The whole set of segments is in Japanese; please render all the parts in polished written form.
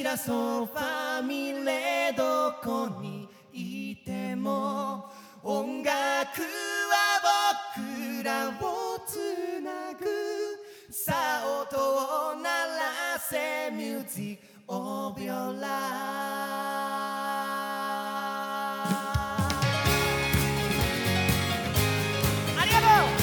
らそうファミレどこにいても音楽は僕らをつなぐさあ音を鳴らせミュージックオブヨーラありがとう。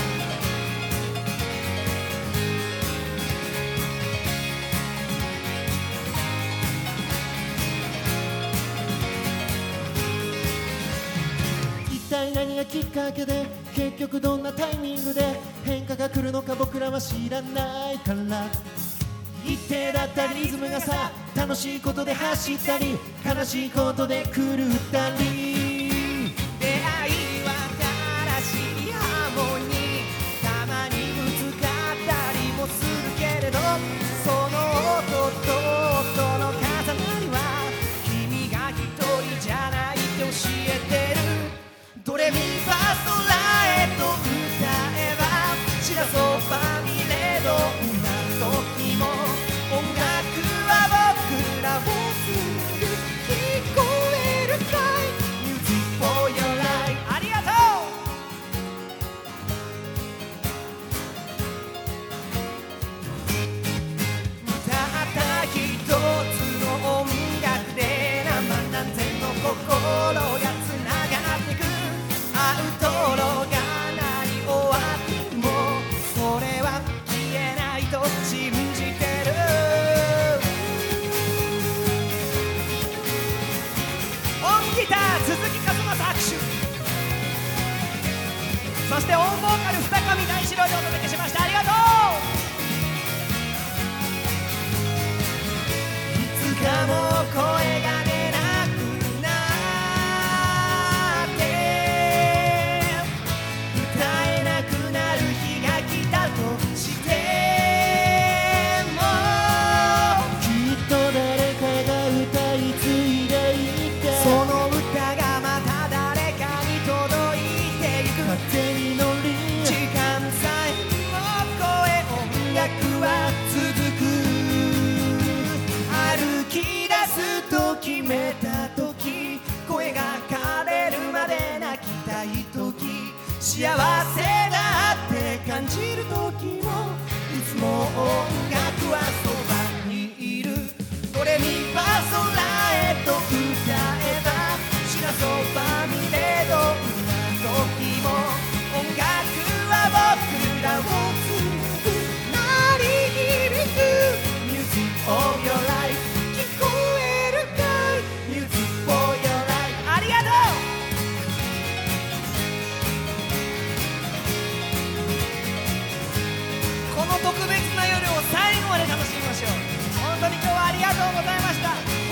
一体何がきっかけで結局どんなタイミングで変化が来るのか僕らは知らないから一定だったリズムがさ楽しいことで走ったり悲しいことで狂ったり出会いは新しいハーモニーたまにぶつかったりもするけれどその音と音の重なりは君が一人じゃないって教えてるドレミファソラエと歌えば知らそうファミレどんな時も音楽は僕らをつなぐ聞こえるかい Music for your life ありがとう。たった一つの音楽で何万何千の心がつながってくアウトロが鳴り終わってもそれは消えないと信じてる音ギター鈴木和正握手そしてオンボーカル二上大志郎でお届けしました。ありがとう。いつかもう声が出なくなって歌えなくなる日が来たとしてもきっと誰かが歌い継いでいてその歌がまた誰かに届いていく勝手に乗り時間さえも超え音楽は続く歩き出すと決めた時声が枯れるまで泣きたい時幸せだって感じる時もいつも音楽はそばにいるドレミファソラエと歌えば知らそうファミレどんな時も音楽は僕らをつなぐ鳴り響く Music of your life 聞こえるかい Music for your life ありがとう。この特別な夜を最後まで楽しみましょう。本当に今日はありがとうございました。